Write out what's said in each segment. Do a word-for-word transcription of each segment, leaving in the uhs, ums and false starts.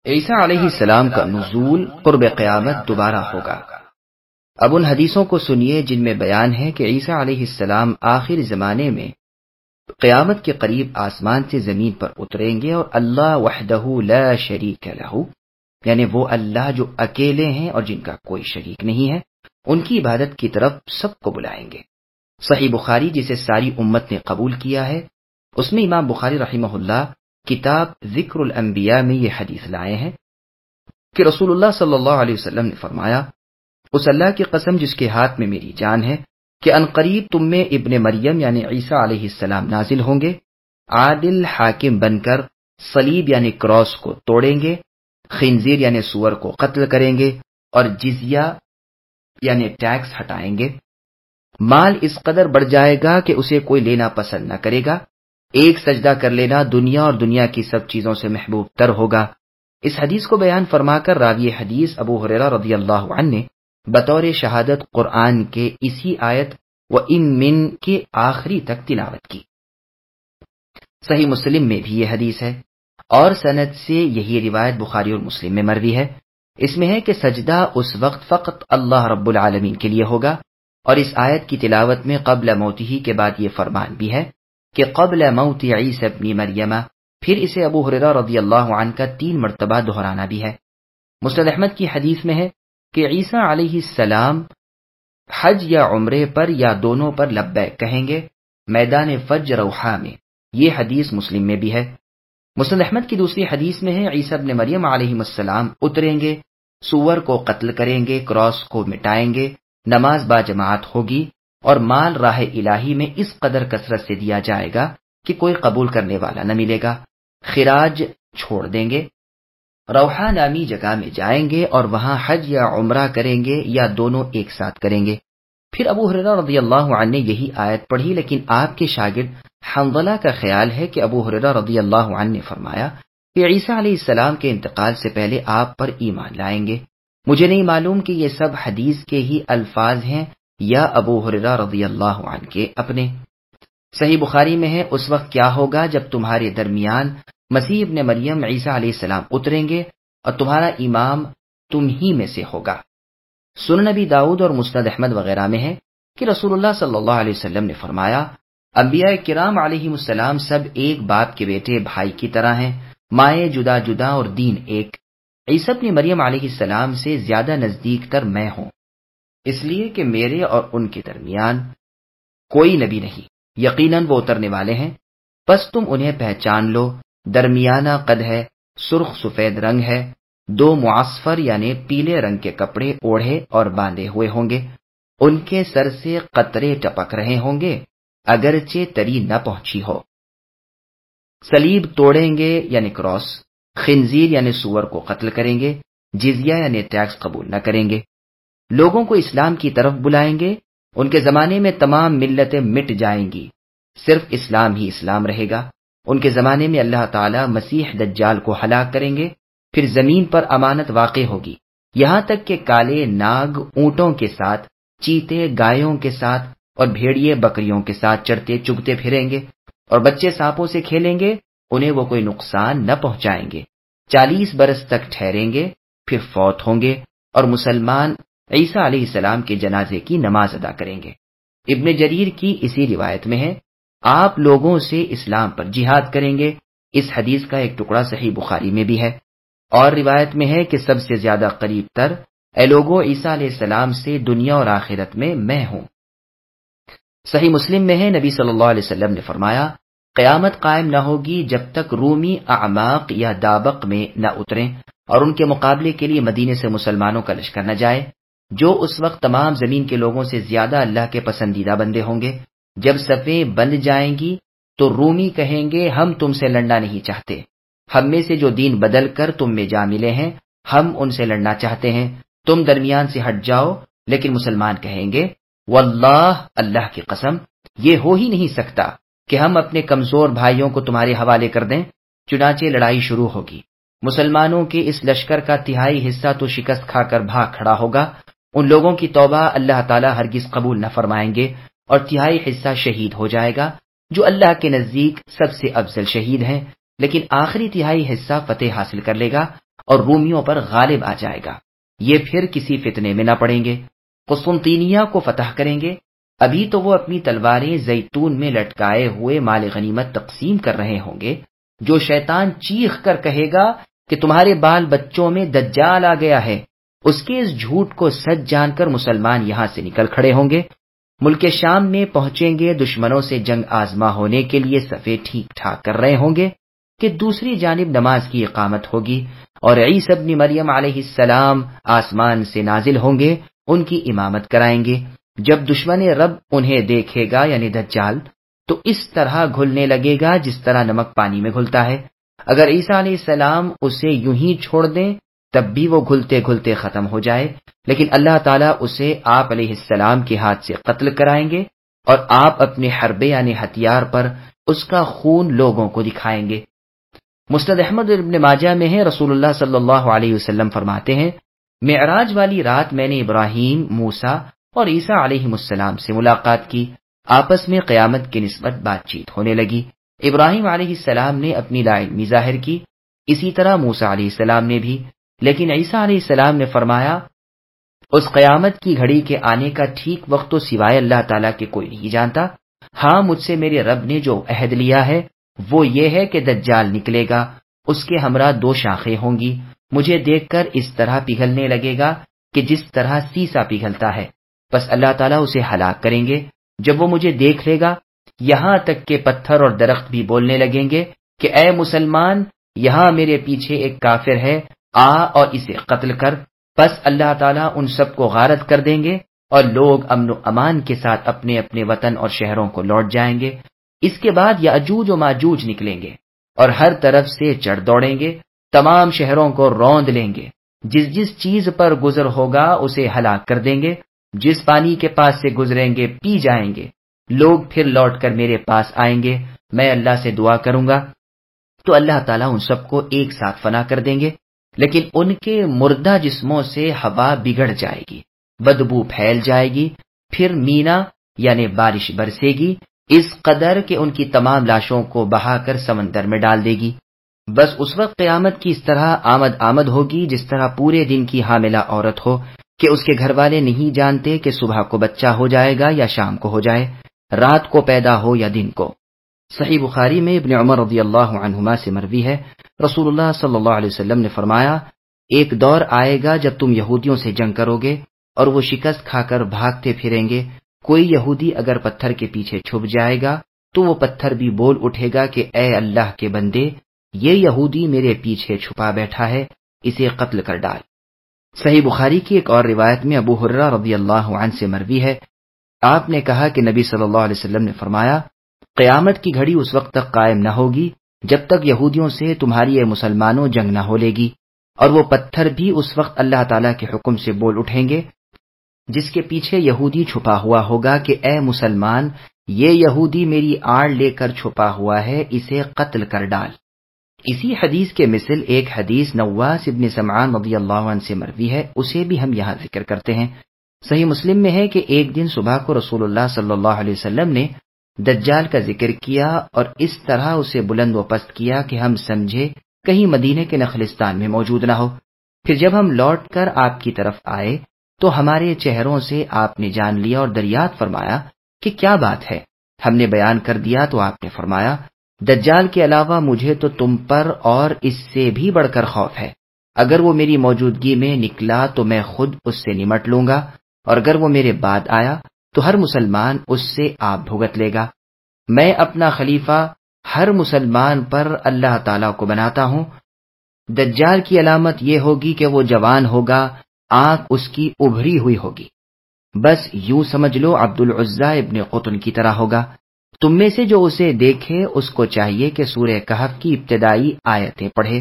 عیسیٰ علیہ السلام کا نزول قرب قیامت دوبارہ ہوگا۔ اب ان حدیثوں کو سنیے جن میں بیان ہے کہ عیسیٰ علیہ السلام آخر زمانے میں قیامت کے قریب آسمان سے زمین پر اتریں گے اور اللہ وحدہ لا شریک لہ، یعنی وہ اللہ جو اکیلے ہیں اور جن کا کوئی شریک نہیں ہے، ان کی عبادت کی طرف سب کو بلائیں گے۔ صحیح بخاری جسے ساری امت نے قبول کیا ہے، اس میں امام بخاری رحمہ اللہ کتاب ذکر الانبیاء میں یہ حدیث لائے ہیں کہ رسول اللہ صلی اللہ علیہ وسلم نے فرمایا، اس اللہ کی قسم جس کے ہاتھ میں میری جان ہے کہ انقریب تم میں ابن مریم یعنی عیسیٰ علیہ السلام نازل ہوں گے، عادل حاکم بن کر صلیب یعنی کراس کو توڑیں گے، خنزیر یعنی سور کو قتل کریں گے اور جزیہ یعنی ٹیکس ہٹائیں گے۔ مال اس قدر بڑھ جائے گا کہ اسے کوئی لینا پسند نہ کرے گا، ایک سجدہ کر لینا دنیا اور دنیا کی سب چیزوں سے محبوب تر ہوگا۔ اس حدیث کو بیان فرما کر راوی حدیث ابو ہریرہ رضی اللہ عنہ نے بطور شہادت قرآن کے اسی آیت و ان من کے آخری تک تلاوت کی۔ صحیح مسلم میں بھی یہ حدیث ہے اور سند سے یہی روایت بخاری اور مسلم میں مروی ہے۔ اس میں ہے کہ سجدہ اس وقت فقط اللہ رب العالمین کے لیے ہوگا، اور اس آیت کی تلاوت میں قبل موتہ کے بعد یہ فرمان بھی ہے کہ قبل موت عیسی ابن مریم، پھر اسے ابو ہریرہ رضی اللہ عنہ کا تین مرتبہ دہرانا بھی ہے۔ مسند احمد کی حدیث میں ہے کہ عیسیٰ علیہ السلام حج یا عمرے پر یا دونوں پر لبیک کہیں گے میدان فج روحا میں، یہ حدیث مسلم میں بھی ہے۔ مسند احمد کی دوسری حدیث میں ہے عیسیٰ ابن مریم علیہ السلام اتریں گے، سور کو قتل کریں گے، کراس کو مٹائیں گے، نماز با جماعت ہوگی اور مال راہ الہی میں اس قدر کثرت سے دیا جائے گا کہ کوئی قبول کرنے والا نہ ملے گا۔ خراج چھوڑ دیں گے، روحا نامی جگہ میں جائیں گے اور وہاں حج یا عمرہ کریں گے یا دونوں ایک ساتھ کریں گے۔ پھر ابو ہریرہ رضی اللہ عنہ نے یہی آیت پڑھی، لیکن آپ کے شاگرد حنظلہ کا خیال ہے کہ ابو ہریرہ رضی اللہ عنہ نے فرمایا کہ عیسیٰ علیہ السلام کے انتقال سے پہلے آپ پر ایمان لائیں گے۔ مجھے نہیں معلوم کہ یہ سب حدیث کے ہی الفاظ ہیں یا ابو ہریرہ رضی اللہ عنہ کے اپنے۔ صحیح بخاری میں ہے، اس وقت کیا ہوگا جب تمہارے درمیان مسیح ابن مریم عیسیٰ علیہ السلام اتریں گے اور تمہارا امام تم ہی میں سے ہوگا۔ سنن نبی داؤد اور مسند احمد وغیرہ میں ہے کہ رسول اللہ صلی اللہ علیہ وسلم نے فرمایا، انبیاء کرام علیہ السلام سب ایک باپ کے بیٹے بھائی کی طرح ہیں، مائیں جدا جدا اور دین ایک۔ عیسیٰ ابن مریم علیہ السلام سے زیادہ نزدیک تر میں ہوں، اس لیے کہ میرے اور ان کے درمیان کوئی نبی نہیں، یقیناً وہ اترنے والے ہیں، پس تم انہیں پہچان لو۔ درمیانہ قد ہے، سرخ سفید رنگ ہے، دو معصفر یعنی پیلے رنگ کے کپڑے اوڑھے اور باندھے ہوئے ہوں گے، ان کے سر سے قطرے ٹپک رہے ہوں گے اگرچہ تری نہ پہنچی ہو۔ صلیب توڑیں گے یعنی کراس، خنزیر یعنی سور کو قتل کریں گے، جزیہ یعنی ٹیکس قبول نہ کریں گے، لوگوں کو اسلام کی طرف بلائیں گے۔ ان کے زمانے میں تمام ملتیں مٹ جائیں گی، صرف اسلام ہی اسلام رہے گا۔ ان کے زمانے میں اللہ تعالیٰ مسیح دجال کو ہلاک کریں گے، پھر زمین پر امانت واقع ہوگی، یہاں تک کہ کالے ناگ اونٹوں کے ساتھ، چیتے گایوں کے ساتھ اور بھیڑیے بکریوں کے ساتھ چرتے چگتے پھریں گے، اور بچے سانپوں سے کھیلیں گے، انہیں وہ کوئی نقصان نہ پہنچائیں گے۔ چالیس برس تک ٹھہریں گے، پھر فوت ہوں گے، اور مسلمان عیسیٰ علیہ السلام کے جنازے کی نماز ادا کریں گے۔ ابن جریر کی اسی روایت میں ہے، آپ لوگوں سے اسلام پر جہاد کریں گے۔ اس حدیث کا ایک ٹکڑا صحیح بخاری میں بھی ہے، اور روایت میں ہے کہ سب سے زیادہ قریب تر اے لوگوں عیسیٰ علیہ السلام سے دنیا اور آخرت میں میں ہوں۔ صحیح مسلم میں ہے، نبی صلی اللہ علیہ وسلم نے فرمایا، قیامت قائم نہ ہوگی جب تک رومی اعماق یا دابق میں نہ اتریں اور ان کے مقابلے کے لیے مدینے سے مسلمانوں کا لشکر نہ جائے، جو اس وقت تمام زمین کے لوگوں سے زیادہ اللہ کے پسندیدہ بندے ہوں گے۔ جب صفیں بند جائیں گی تو رومی کہیں گے، ہم تم سے لڑنا نہیں چاہتے، ہم میں سے جو دین بدل کر تم میں جا ملے ہیں ہم ان سے لڑنا چاہتے ہیں، تم درمیان سے ہٹ جاؤ۔ لیکن مسلمان کہیں گے، واللہ اللہ کی قسم یہ ہو ہی نہیں سکتا کہ ہم اپنے کمزور بھائیوں کو تمہارے حوالے کر دیں۔ چنانچہ لڑائی شروع ہوگی، مسلمانوں کے اس لشکر کا تہائی حصہ تو شکست کھا کر بھاگ کھڑا ہوگا، ان لوگوں کی توبہ اللہ تعالیٰ ہرگز قبول نہ فرمائیں گے، اور تہائی حصہ شہید ہو جائے گا جو اللہ کے نزدیک سب سے افضل شہید ہیں، لیکن آخری تہائی حصہ فتح حاصل کر لے گا اور رومیوں پر غالب آ جائے گا۔ یہ پھر کسی فتنے میں نہ پڑیں گے، قسطنطینیہ کو فتح کریں گے۔ ابھی تو وہ اپنی تلواریں زیتون میں لٹکائے ہوئے مال غنیمت تقسیم کر رہے ہوں گے، جو شیطان چیخ کر کہے گا کہ تمہارے بال بچوں میں دجال آ گیا ہے، اس کے اس جھوٹ کو سچ جان کر مسلمان یہاں سے نکل کھڑے ہوں گے، ملک شام میں پہنچیں گے، دشمنوں سے جنگ آزما ہونے کے لیے صفیں ٹھیک ٹھاک کر رہے ہوں گے کہ دوسری جانب نماز کی اقامت ہوگی، اور عیسی ابن مریم علیہ السلام آسمان سے نازل ہوں گے، ان کی امامت کرائیں گے۔ جب دشمن رب انہیں دیکھے گا یعنی دجال، تو اس طرح گھلنے لگے گا جس طرح نمک پانی میں گھلتا ہے۔ اگر عیسیٰ علیہ السلام اسے یوں ہی چھوڑ دیں تب بھی وہ گھلتے گھلتے ختم ہو جائے، لیکن اللہ تعالیٰ اسے آپ علیہ السلام کے ہاتھ سے قتل کرائیں گے، اور آپ اپنے حربے یعنی ہتھیار پر اس کا خون لوگوں کو دکھائیں گے۔ مسند احمد ابن ماجہ میں ہے، رسول اللہ صلی اللہ علیہ وسلم فرماتے ہیں، معراج والی رات میں نے ابراہیم، موسیٰ اور عیسیٰ علیہ السلام سے ملاقات کی، آپس میں قیامت کی نسبت بات چیت ہونے لگی۔ ابراہیم علیہ السلام نے اپنی لا علمی ظاہر کی، اسی طرح موسیٰ علیہ السلام نے بھی، لیکن عیسیٰ علیہ السلام نے فرمایا، اس قیامت کی گھڑی کے آنے کا ٹھیک وقت تو سوائے اللہ تعالیٰ کے کوئی نہیں جانتا۔ ہاں، مجھ سے میرے رب نے جو عہد لیا ہے وہ یہ ہے کہ دجال نکلے گا، اس کے ہمراہ دو شاخیں ہوں گی، مجھے دیکھ کر اس طرح پگھلنے لگے گا کہ جس طرح سیسا پگھلتا ہے، بس اللہ تعالیٰ اسے ہلاک کریں گے۔ جب وہ مجھے دیکھ لے گا، یہاں تک کہ پتھر اور درخت بھی بولنے لگیں گے کہ اے مسلمان، یہاں میرے پیچھے ایک کافر ہے، آ اور اسے قتل کر۔ پس اللہ تعالیٰ ان سب کو غارت کر دیں گے، اور لوگ امن و امان کے ساتھ اپنے اپنے وطن اور شہروں کو لوٹ جائیں گے۔ اس کے بعد یاجوج و ماجوج نکلیں گے اور ہر طرف سے چڑھ دوڑیں گے، تمام شہروں کو روند لیں گے، جس جس چیز پر گزر ہوگا اسے ہلاک کر دیں گے، جس پانی کے پاس سے گزریں گے پی جائیں گے۔ لوگ پھر لوٹ کر میرے پاس آئیں گے، میں اللہ سے دعا کروں گا تو اللہ تعالیٰ ان سب کو ایک ساتھ فنا کر دیں گے، لیکن ان کے مردہ جسموں سے ہوا بگڑ جائے گی، بدبو پھیل جائے گی، پھر مینا یعنی بارش برسے گی، اس قدر کہ ان کی تمام لاشوں کو بہا کر سمندر میں ڈال دے گی۔ بس اس وقت قیامت کی اس طرح آمد آمد ہوگی جس طرح پورے دن کی حاملہ عورت ہو کہ اس کے گھر والے نہیں جانتے کہ صبح کو بچہ ہو جائے گا یا شام کو ہو جائے، رات کو پیدا ہو یا دن کو۔ صحیح بخاری میں ابن عمر رضی اللہ عنہما سے مروی ہے، رسول اللہ صلی اللہ علیہ وسلم نے فرمایا، ایک دور آئے گا جب تم یہودیوں سے جنگ کرو گے اور وہ شکست کھا کر بھاگتے پھریں گے۔ کوئی یہودی اگر پتھر کے پیچھے چھپ جائے گا تو وہ پتھر بھی بول اٹھے گا کہ اے اللہ کے بندے، یہ یہودی میرے پیچھے چھپا بیٹھا ہے، اسے قتل کر ڈال۔ صحیح بخاری کی ایک اور روایت میں ابو ہریرہ رضی اللہ عنہ سے مروی ہے، آپ نے کہا کہ نبی صلی اللہ علیہ وسلم نے فرمایا، قیامت کی گھڑی اس وقت تک قائم نہ ہوگی جب تک یہودیوں سے تمہاری اے مسلمانوں جنگ نہ ہو لے گی، اور وہ پتھر بھی اس وقت اللہ تعالیٰ کے حکم سے بول اٹھیں گے جس کے پیچھے یہودی چھپا ہوا ہوگا کہ اے مسلمان، یہ یہودی میری آڑ لے کر چھپا ہوا ہے، اسے قتل کر ڈال۔ اسی حدیث کے مثل ایک حدیث نواس ابن سمعان رضی اللہ عنہ سے مروی ہے، اسے بھی ہم یہاں ذکر کرتے ہیں۔ صحیح مسلم میں ہے کہ ایک دن صبح کو رسول اللہ صلی اللہ علیہ وسلم نے دجال کا ذکر کیا اور اس طرح اسے بلند و پست کیا کہ ہم سمجھے کہیں مدینے کے نخلستان میں موجود نہ ہو۔ پھر جب ہم لوٹ کر آپ کی طرف آئے تو ہمارے چہروں سے آپ نے جان لیا اور دریافت فرمایا کہ کیا بات ہے۔ ہم نے بیان کر دیا تو آپ نے فرمایا، دجال کے علاوہ مجھے تو تم پر اور اس سے بھی بڑھ کر خوف ہے، اگر وہ میری موجودگی میں نکلا تو میں خود اس سے نمٹ لوں گا، اور اگر وہ میرے بعد آیا تو ہر مسلمان اس سے آپ بھگت لے گا۔ میں اپنا خلیفہ ہر مسلمان پر اللہ تعالیٰ کو بناتا ہوں۔ دجال کی علامت یہ ہوگی کہ وہ جوان ہوگا، آنکھ اس کی ابھری ہوئی ہوگی، بس یوں سمجھ لو عبد العزیٰ ابن قطن کی طرح ہوگا۔ تم میں سے جو اسے دیکھے اس کو چاہیے کہ سورہ کہف کی ابتدائی آیتیں پڑھے۔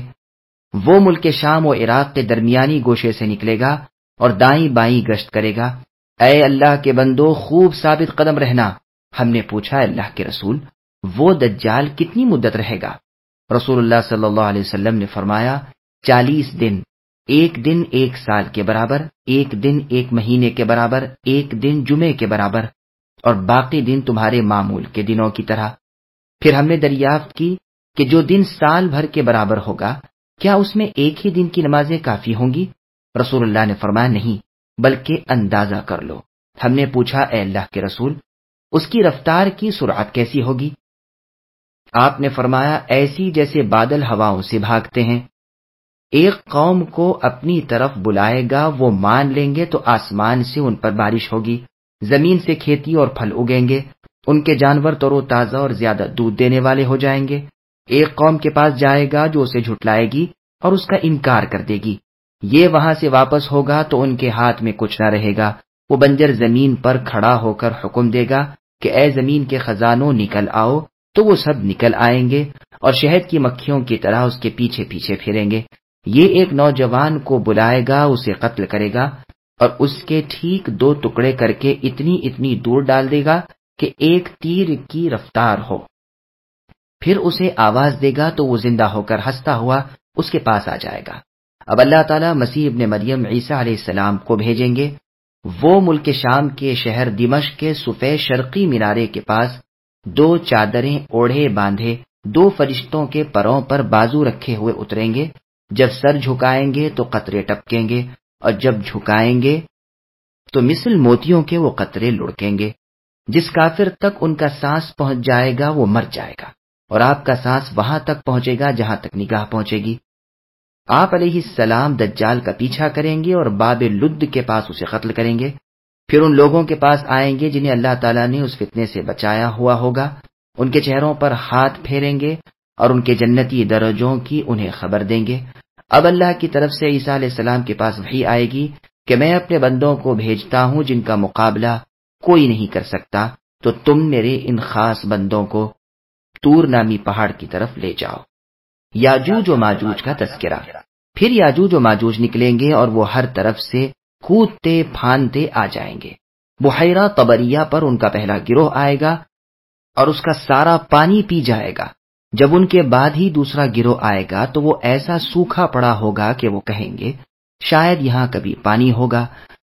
وہ ملک شام و عراق کے درمیانی گوشے سے نکلے گا اور دائیں بائیں گشت کرے گا۔ اے اللہ کے بندو، خوب ثابت قدم رہنا۔ ہم نے پوچھا، اللہ کے رسول، وہ دجال کتنی مدت رہے گا؟ رسول اللہ صلی اللہ علیہ وسلم نے فرمایا، چالیس دن، ایک دن ایک سال کے برابر، ایک دن ایک مہینے کے برابر، ایک دن جمعے کے برابر، اور باقی دن تمہارے معمول کے دنوں کی طرح۔ پھر ہم نے دریافت کی کہ جو دن سال بھر کے برابر ہوگا کیا اس میں ایک ہی دن کی نمازیں کافی ہوں گی؟ رسول اللہ نے فرمایا نہیں، بلکہ اندازہ کر لو۔ ہم نے پوچھا اے اللہ کے رسول، اس کی رفتار کی سرعت کیسی ہوگی؟ آپ نے فرمایا ایسی جیسے بادل ہواؤں سے بھاگتے ہیں۔ ایک قوم کو اپنی طرف بلائے گا، وہ مان لیں گے تو آسمان سے ان پر بارش ہوگی، زمین سے کھیتی اور پھل اگیں گے، ان کے جانور تر و تازہ اور زیادہ دودھ دینے والے ہو جائیں گے۔ ایک قوم کے پاس جائے گا جو اسے جھٹلائے گی اور اس کا انکار کر دے گی، یہ وہاں سے واپس ہوگا تو ان کے ہاتھ میں کچھ نہ رہے گا، وہ بنجر زمین پر کھڑا ہو کر حکم دے گا کہ اے زمین کے خزانوں نکل آؤ، تو وہ سب نکل آئیں گے اور شہد کی مکھیوں کی طرح اس کے پیچھے پیچھے پھریں گے۔ یہ ایک نوجوان کو بلائے گا، اسے قتل کرے گا اور اس کے ٹھیک دو ٹکڑے کر کے اتنی اتنی دور ڈال دے گا کہ ایک تیر کی رفتار ہو، پھر اسے آواز دے گا تو وہ زندہ ہو کر ہنستا ہوا اس کے پاس آ جائے گا۔ اب اللہ تعالیٰ مسیح ابن مریم عیسیٰ علیہ السلام کو بھیجیں گے، وہ ملک شام کے شہر دمشق کے سفید شرقی مینارے کے پاس دو چادریں اوڑھے باندھے دو فرشتوں کے پروں پر بازو رکھے ہوئے اتریں گے، جب سر جھکائیں گے تو قطرے ٹپکیں گے اور جب جھکائیں گے تو مثل موتیوں کے وہ قطرے لڑکیں گے۔ جس کافر تک ان کا سانس پہنچ جائے گا وہ مر جائے گا، اور آپ کا سانس وہاں تک پہنچے گا جہاں تک نگاہ پہنچے گی۔ آپ علیہ السلام دجال کا پیچھا کریں گے اور باب لد کے پاس اسے قتل کریں گے، پھر ان لوگوں کے پاس آئیں گے جنہیں اللہ تعالیٰ نے اس فتنے سے بچایا ہوا ہوگا، ان کے چہروں پر ہاتھ پھیریں گے اور ان کے جنتی درجوں کی انہیں خبر دیں گے۔ اب اللہ کی طرف سے عیسیٰ علیہ السلام کے پاس وحی آئے گی کہ میں اپنے بندوں کو بھیجتا ہوں جن کا مقابلہ کوئی نہیں کر سکتا، تو تم میرے ان خاص بندوں کو طور نامی پہاڑ کی طرف لے جاؤ۔ یاجوج و ماجوج کا تذکرہ۔ پھر یاجوج و ماجوج نکلیں گے اور وہ ہر طرف سے کودتے پھاندتے آ جائیں گے۔ بحیرہ طبریہ پر ان کا پہلا گروہ آئے گا اور اس کا سارا پانی پی جائے گا۔ جب ان کے بعد ہی دوسرا گروہ آئے گا تو وہ ایسا سوکھا پڑا ہوگا کہ وہ کہیں گے شاید یہاں کبھی پانی ہوگا۔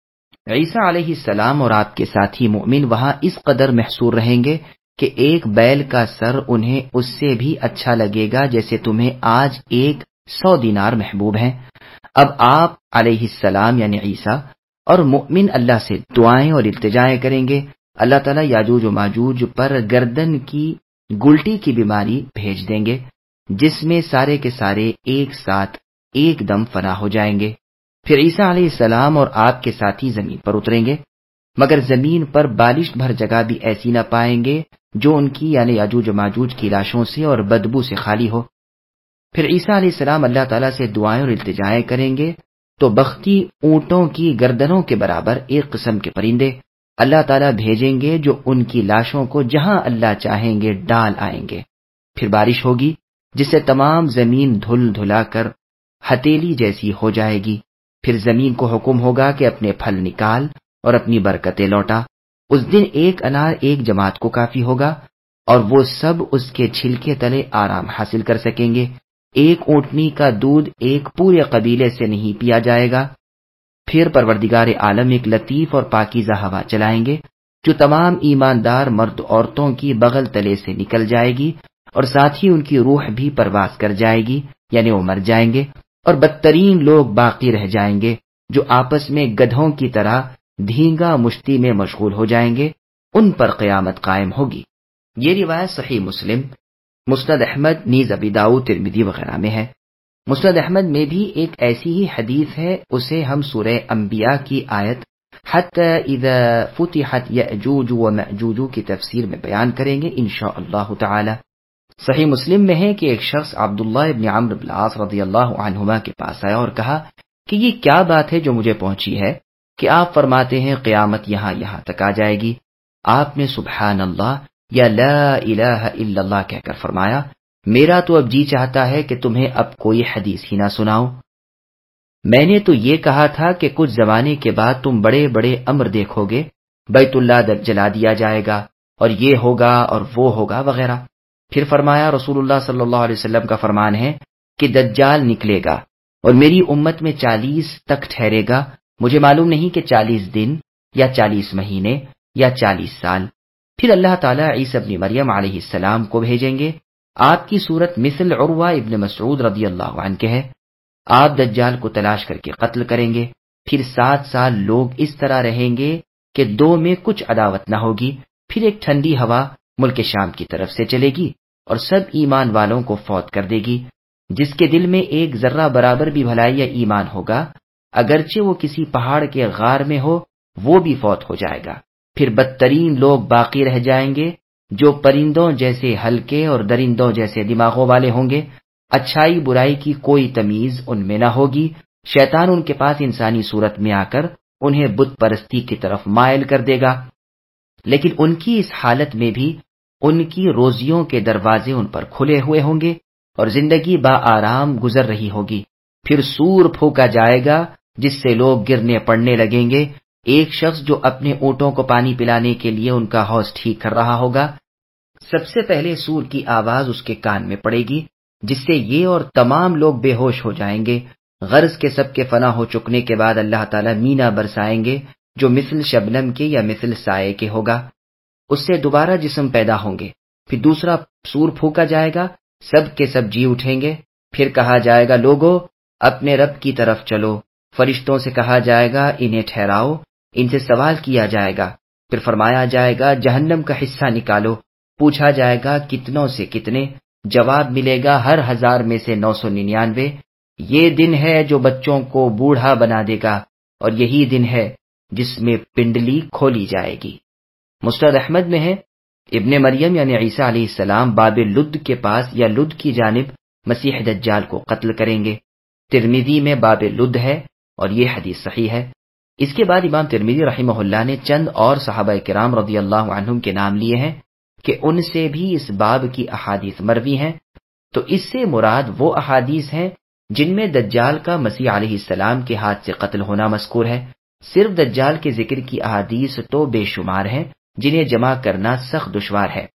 عیسیٰ علیہ السلام اور آپ کے ساتھی مومن وہاں اس قدر محصور رہیں گے کہ ایک بیل کا سر انہیں اس سے بھی اچھا لگے گا جیسے تمہیں آج ایک سو دینار محبوب ہیں۔ اب آپ علیہ السلام یعنی عیسیٰ اور مؤمن اللہ سے دعائیں اور التجائیں کریں گے، اللہ تعالیٰ یاجوج و ماجوج پر گردن کی گلٹی کی بیماری بھیج دیں گے، جس میں سارے کے سارے ایک ساتھ ایک دم فنا ہو جائیں گے۔ پھر عیسیٰ علیہ السلام اور آپ کے ساتھی زمین پر اتریں گے، مگر زمین پر بالشت بھر جگہ بھی ایسی نہ پائیں گے جو ان کی یعنی یاجوج و ماجوج کی لاشوں سے اور بدبو سے خالی ہو۔ پھر عیسیٰ علیہ السلام اللہ تعالیٰ سے دعائیں اور التجائیں کریں گے تو بختی اونٹوں کی گردنوں کے برابر ایک قسم کے پرندے اللہ تعالیٰ بھیجیں گے جو ان کی لاشوں کو جہاں اللہ چاہیں گے ڈال آئیں گے۔ پھر بارش ہوگی جس سے تمام زمین دھل دھلا کر ہتیلی جیسی ہو جائے گی۔ پھر زمین کو حکم ہوگا کہ اپنے پھل نکال اور اپنی برکتیں لوٹا۔ اس دن ایک انار ایک جماعت کو کافی ہوگا اور وہ سب اس کے چھلکے تلے آرام حاصل کر سکیں گے۔ ایک اونٹنی کا دودھ ایک پورے قبیلے سے نہیں پیا جائے گا۔ پھر پروردگار عالم ایک لطیف اور پاکیزہ ہوا چلائیں گے جو تمام ایماندار مرد عورتوں کی بغل تلے سے نکل جائے گی، اور ساتھ ہی ان کی روح بھی پرواز کر جائے گی، یعنی وہ مر جائیں گے، اور بدترین لوگ باقی رہ جائیں گے جو آپس میں گدھوں کی طرح دھینگا مشتی میں مشغول ہو جائیں گے، ان پر قیامت قائم ہوگی۔ یہ روایت صحیح مسلم، مسند احمد، نیز ابی داؤد، ترمذی وغیرہ میں ہے۔ مسند احمد میں بھی ایک ایسی ہی حدیث ہے، اسے ہم سورہ انبیاء کی آیت حتی اذا فتحت یأجوج ومأجوج کی تفسیر میں بیان کریں گے انشاءاللہ تعالی۔ صحیح مسلم میں ہے کہ ایک شخص عبداللہ ابن عمرو بن العاص رضی اللہ عنہما کے پاس آیا اور کہا کہ یہ کیا بات ہے جو مجھے پہنچی ہے کہ آپ فرماتے ہیں قیامت یہاں یہاں تک آ جائے گی۔ آپ نے سبحان اللہ یا لا الہ الا اللہ کہہ کر فرمایا میرا تو اب جی چاہتا ہے کہ تمہیں اب کوئی حدیث ہی نہ سناؤں۔ میں نے تو یہ کہا تھا کہ کچھ زمانے کے بعد تم بڑے بڑے امر دیکھو گے، بیت اللہ جلا دیا جائے گا اور یہ ہوگا اور وہ ہوگا وغیرہ۔ پھر فرمایا رسول اللہ صلی اللہ علیہ وسلم کا فرمان ہے کہ دجال نکلے گا اور میری امت میں چالیس تک ٹھہرے گا، مجھے معلوم نہیں کہ چالیس دن یا چالیس مہینے یا چالیس سال۔ پھر اللہ تعالیٰ عیسیٰ ابن مریم علیہ السلام کو بھیجیں گے۔ آپ کی صورت مثل عروہ ابن مسعود رضی اللہ عنہ کے ہے، آپ دجال کو تلاش کر کے قتل کریں گے، پھر سات سال لوگ اس طرح رہیں گے کہ دو میں کچھ عداوت نہ ہوگی، پھر ایک ٹھنڈی ہوا ملک شام کی طرف سے چلے گی اور سب ایمان والوں کو فوت کر دے گی۔ جس کے دل میں ایک ذرہ برابر بھی بھلائی یا ایمان ہوگا، اگرچہ وہ کسی پہاڑ کے غار میں ہو، وہ بھی فوت ہو جائے گا۔ پھر بدترین لوگ باقی رہ جائیں گے، جو پرندوں جیسے ہلکے اور درندوں جیسے دماغوں والے ہوں گے، اچھائی برائی کی کوئی تمیز ان میں نہ ہوگی۔ شیطان ان کے پاس انسانی صورت میں آ کر انہیں بت پرستی کی طرف مائل کر دے گا، لیکن ان کی اس حالت میں بھی ان کی روزیوں کے دروازے ان پر کھلے ہوئے ہوں گے اور زندگی با آرام گزر رہی ہوگی۔ پھر سور پھونکا جائے گا جس سے لوگ گرنے پڑنے لگیں گے۔ ایک شخص جو اپنے اونٹوں کو پانی پلانے کے لیے ان کا حوض ٹھیک کر رہا ہوگا، سب سے پہلے سور کی آواز اس کے کان میں پڑے گی، جس سے یہ اور تمام لوگ بے ہوش ہو جائیں گے۔ غرض کے سب کے فنا ہو چکنے کے بعد اللہ تعالیٰ مینا برسائیں گے جو مثل شبنم کے یا مثل سائے کے ہوگا، اس سے دوبارہ جسم پیدا ہوں گے۔ پھر دوسرا سور پھونکا جائے گا، سب کے سب جی اٹھیں گے۔ پھر کہا جائے گا لوگو اپنے رب کی طرف چلو۔ فرشتوں سے کہا جائے گا انہیں ٹھہراؤ، ان سے سوال کیا جائے گا۔ پھر فرمایا جائے گا جہنم کا حصہ نکالو۔ پوچھا جائے گا کتنوں سے کتنے، جواب ملے گا ہر ہزار میں سے نو سو ننانوے۔ یہ دن ہے جو بچوں کو بوڑھا بنا دے گا، اور یہی دن ہے جس میں پنڈلی کھولی جائے گی۔ مسند احمد میں ہے ابن مریم یعنی عیسیٰ علیہ السلام باب لد کے پاس یا لد کی جانب مسیح دجال کو قتل کریں گے۔ ترمذی میں باب لد ہے اور یہ حدیث صحیح ہے۔ اس کے بعد امام ترمذی رحمہ اللہ نے چند اور صحابہ کرام رضی اللہ عنہم کے نام لیے ہیں کہ ان سے بھی اس باب کی احادیث مروی ہیں، تو اس سے مراد وہ احادیث ہیں جن میں دجال کا مسیح علیہ السلام کے ہاتھ سے قتل ہونا مذکور ہے۔ صرف دجال کے ذکر کی احادیث تو بے شمار ہیں جنہیں جمع کرنا سخت دشوار ہے۔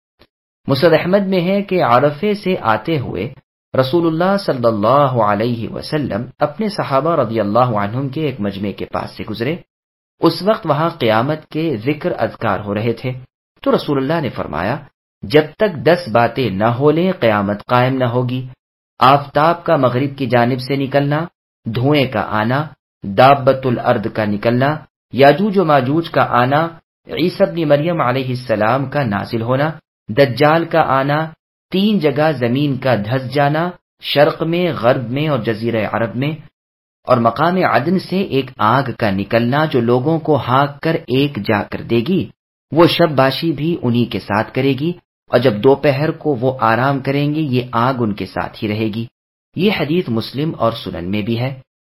مسند احمد میں ہے کہ عرفے سے آتے ہوئے رسول اللہ صلی اللہ علیہ وسلم اپنے صحابہ رضی اللہ عنہم کے ایک مجمع کے پاس سے گزرے۔ اس وقت وہاں قیامت کے ذکر اذکار ہو رہے تھے، تو رسول اللہ نے فرمایا جب تک دس باتیں نہ ہو لیں قیامت قائم نہ ہوگی۔ آفتاب کا مغرب کی جانب سے نکلنا، دھوئیں کا آنا، دابت الارض کا نکلنا، یاجوج و ماجوج کا آنا، عیسیٰ ابن مریم علیہ السلام کا نازل ہونا، دجال کا آنا، تین جگہ زمین کا دھس جانا، شرق میں، غرب میں اور جزیرہ عرب میں، اور مقام عدن سے ایک آگ کا نکلنا جو لوگوں کو ہانک کر ایک جا کر دے گی، وہ شب باشی بھی انہی کے ساتھ کرے گی، اور جب دوپہر کو وہ آرام کریں گے یہ آگ ان کے ساتھ ہی رہے گی۔ یہ حدیث مسلم اور سنن میں بھی ہے،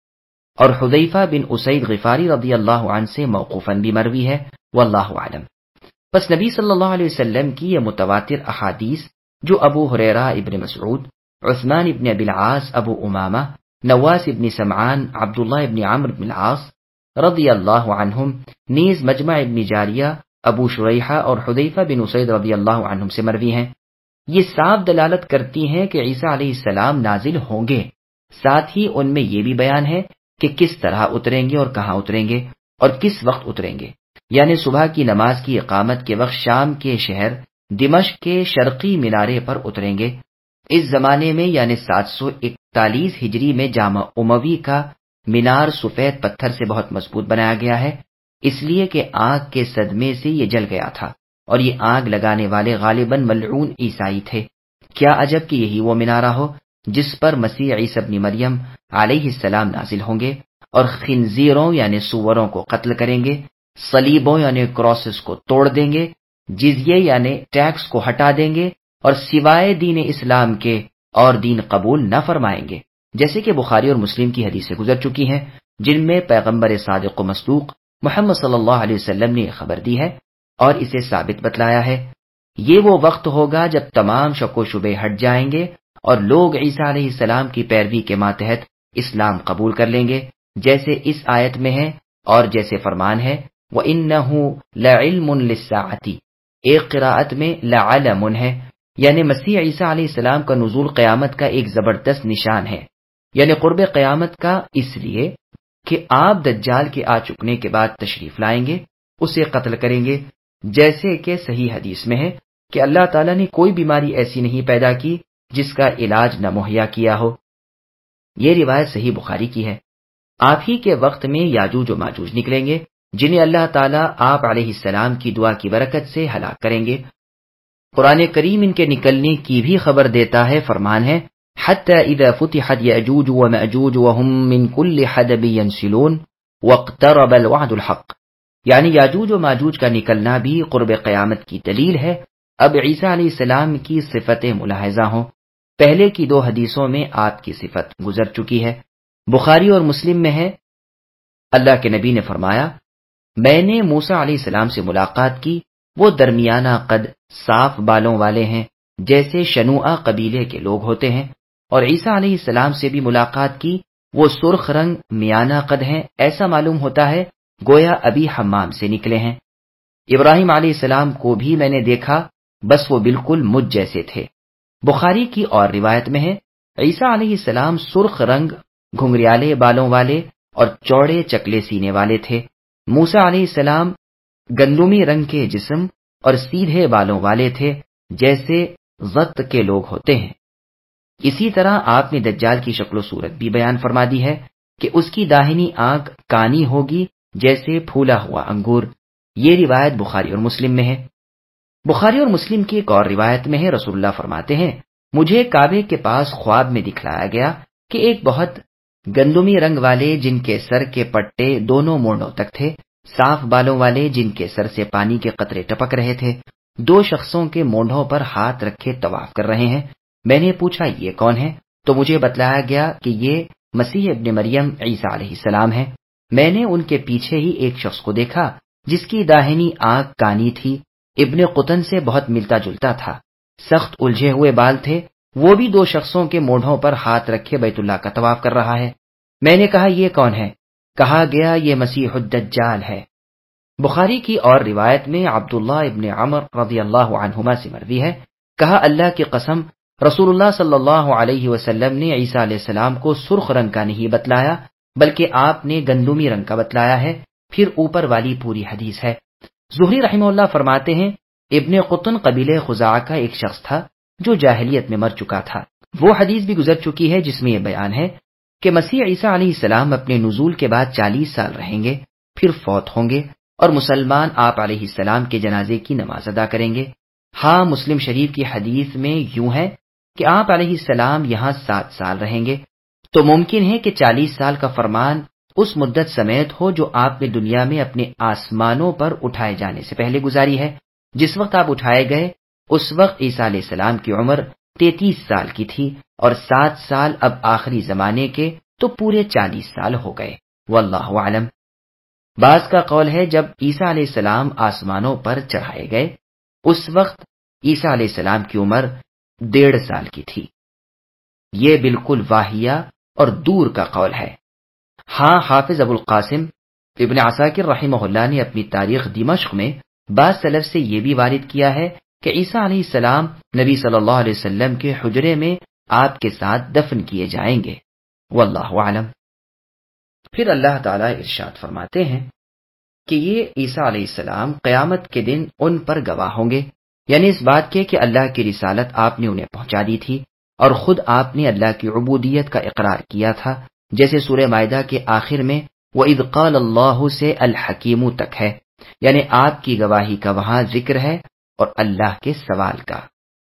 اور حذیفہ بن اسید غفاری رضی اللہ عنہ سے موقوفاً بھی مروی ہے، واللہ اعلم۔ پس نبی صلی اللہ علیہ وسلم کی یہ متواتر احادیث جو ابو ہریرہ ابن مسعود، عثمان ابن ابی العاص، ابو امامہ، نواس ابن سمعان، عبداللہ ابن عمرو بن العاص رضی اللہ عنہم، نیز مجمع ابن جاریہ، ابو شریحہ اور حذیفہ بن اسید رضی اللہ عنہم سے مروی ہیں۔ یہ صاف دلالت کرتی ہیں کہ عیسیٰ علیہ السلام نازل ہوں گے، ساتھ ہی ان میں یہ بھی بیان ہے کہ کس طرح اتریں گے اور کہاں اتریں گے اور کس وقت اتریں گے، یعنی صبح کی نماز کی اقامت کے وقت شام کے شہر دمشق کے شرقی مینارے پر اتریں گے۔ اس زمانے میں یعنی سات سو اکتالیس ہجری میں جامع اموی کا مینار سفید پتھر سے بہت مضبوط بنایا گیا ہے، اس لیے کہ آگ کے صدمے سے یہ جل گیا تھا، اور یہ آگ لگانے والے غالباً ملعون عیسائی تھے۔ کیا عجب کہ یہی وہ مینارہ ہو جس پر مسیح عیسی ابن مریم علیہ السلام نازل ہوں گے اور خنزیروں یعنی سوروں کو قتل کریں گے، صلیبوں یعنی کراسز کو توڑ دیں گے، جزیے یعنی ٹیکس کو ہٹا دیں گے، اور سوائے دین اسلام کے اور دین قبول نہ فرمائیں گے، جیسے کہ بخاری اور مسلم کی حدیثیں گزر چکی ہیں جن میں پیغمبر صادق و مصدوق محمد صلی اللہ علیہ وسلم نے خبر دی ہے اور اسے ثابت بتلایا ہے۔ یہ وہ وقت ہوگا جب تمام شک و شبے ہٹ جائیں گے اور لوگ عیسیٰ علیہ السلام کی پیروی کے ماتحت اسلام قبول کر لیں گے، جیسے اس آیت میں ہے اور جیسے فرمان ہے وَإِنَّهُ لَعِلْمٌ لِلسَّاعَةِ، ایک قراءت میں لَعَلَمٌ ہے، یعنی مسیح عیسیٰ علیہ السلام کا نزول قیامت کا ایک زبردست نشان ہے، یعنی قرب قیامت کا، اس لیے کہ آپ دجال کے آ چکنے کے بعد تشریف لائیں گے، اسے قتل کریں گے، جیسے کہ صحیح حدیث میں ہے کہ اللہ تعالیٰ نے کوئی بیماری ایسی نہیں پیدا کی جس کا علاج نہ مہیا کیا ہو۔ یہ روایت صحیح بخاری کی ہے۔ آپ ہی کے وقت میں یاجوج و ماجوج نکلیں گے جنہیں اللہ تعالیٰ آپ علیہ السلام کی دعا کی برکت سے ہلاک کریں گے۔ قرآن کریم ان کے نکلنے کی بھی خبر دیتا ہے، فرمان ہے حتی اذا فتحت یاجوج و ماجوج وهم من کل حدب ینسلون واقترب الوعد الحق، یعنی یاجوج و ماجوج کا نکلنا بھی قرب قیامت کی دلیل ہے۔ اب عیسیٰ علیہ السلام کی صفتیں ملاحظہ ہوں۔ پہلے کی دو حدیثوں میں آپ کی صفت گزر چکی ہے۔ بخاری اور مسلم میں ہے، اللہ کے نبی نے فرمایا، میں نے موسیٰ علیہ السلام سے ملاقات کی، وہ درمیانہ قد صاف بالوں والے ہیں جیسے شنوعہ قبیلے کے لوگ ہوتے ہیں، اور عیسیٰ علیہ السلام سے بھی ملاقات کی، وہ سرخ رنگ میانہ قد ہیں، ایسا معلوم ہوتا ہے گویا ابھی حمام سے نکلے ہیں۔ ابراہیم علیہ السلام کو بھی میں نے دیکھا، بس وہ بالکل مجھ جیسے تھے۔ بخاری کی اور روایت میں ہے عیسیٰ علیہ السلام سرخ رنگ گھنگریالے بالوں والے اور چوڑے چکلے سینے والے تھے۔ موسیٰ علیہ السلام گندمی رنگ کے جسم اور سیدھے بالوں والے تھے جیسے غط کے لوگ ہوتے ہیں۔ اسی طرح آپ نے دجال کی شکل و صورت بھی بیان فرما دی ہے کہ اس کی داہنی آنکھ کانی ہوگی جیسے پھولا ہوا انگور۔ یہ روایت بخاری اور مسلم میں ہے۔ بخاری اور مسلم کی ایک اور روایت میں ہے، رسول اللہ فرماتے ہیں مجھے کعبے کے پاس خواب میں دکھلایا گیا کہ ایک بہت گندمی رنگ والے جن کے سر کے پٹے دونوں مونڈوں تک تھے، صاف بالوں والے جن کے سر سے پانی کے قطرے ٹپک رہے تھے، دو شخصوں کے مونڈوں پر ہاتھ رکھے طواف کر رہے ہیں۔ میں نے پوچھا یہ کون ہے؟ تو مجھے بتلایا گیا کہ یہ مسیح ابن مریم عیسیٰ علیہ السلام ہے۔ میں نے ان کے پیچھے ہی ایک شخص کو دیکھا جس کی داہنی آنکھ کانی تھی، ابن قطن سے بہت ملتا جلتا تھا، سخت الجھے ہوئے بال تھے، وہ بھی دو شخصوں کے مونڈوں پر ہاتھ رکھے بیت اللہ کا طواف کر رہا ہے۔ میں نے کہا یہ کون ہے؟ کہا گیا یہ مسیح الدجال ہے۔ بخاری کی اور روایت میں عبداللہ ابن عمر رضی اللہ عنہما سے مروی ہے، کہا اللہ کی قسم رسول اللہ صلی اللہ علیہ وسلم نے عیسیٰ علیہ السلام کو سرخ رنگ کا نہیں بتلایا بلکہ آپ نے گندمی رنگ کا بتلایا ہے۔ پھر اوپر والی پوری حدیث ہے۔ زہری رحمہ اللہ فرماتے ہیں ابن قطن قبیلے خزاعہ کا ایک شخص تھا جو جاہلیت میں مر چکا تھا۔ وہ حدیث بھی گزر چکی ہے جس میں یہ بیان ہے کہ مسیح عیسیٰ علیہ السلام اپنے نزول کے بعد چالیس سال رہیں گے، پھر فوت ہوں گے اور مسلمان آپ علیہ السلام کے جنازے کی نماز ادا کریں گے۔ ہاں مسلم شریف کی حدیث میں یوں ہے کہ آپ علیہ السلام یہاں سات سال رہیں گے، تو ممکن ہے کہ چالیس سال کا فرمان اس مدت سمیت ہو جو آپ نے دنیا میں اپنے آسمانوں پر اٹھائے جانے سے پہلے گزاری ہے۔ جس وقت آپ اٹھائے گئے اس وقت عیسیٰ علیہ السلام کی عمر تینتیس سال کی تھی، اور سات سال اب آخری زمانے کے تو پورے چالیس سال ہو گئے۔ واللہ اعلم۔ بعض کا قول ہے جب عیسیٰ علیہ السلام آسمانوں پر چڑھائے گئے اس وقت عیسیٰ علیہ السلام کی عمر ڈیڑھ سال کی تھی۔ یہ بالکل واہیہ اور دور کا قول ہے۔ ہاں حافظ ابو القاسم ابن عساکر رحمہ اللہ نے اپنی تاریخ دمشق میں بعض سلف سے یہ بھی وارد کیا ہے کہ عیسیٰ علیہ السلام نبی صلی اللہ علیہ وسلم کے حجرے میں آپ کے ساتھ دفن کیے جائیں گے۔ واللہ اعلم۔ پھر اللہ تعالیٰ ارشاد فرماتے ہیں کہ یہ عیسیٰ علیہ السلام قیامت کے دن ان پر گواہ ہوں گے، یعنی اس بات کے کہ اللہ کی رسالت آپ نے انہیں پہنچا دی تھی اور خود آپ نے اللہ کی عبودیت کا اقرار کیا تھا، جیسے سورہ مائدہ کے آخر میں وَإِذْ قَالَ اللَّهُ سے الحکیم تک ہے، یعنی آپ کی گواہی کا وہاں ذکر ہے اور اللہ کے سوال کا۔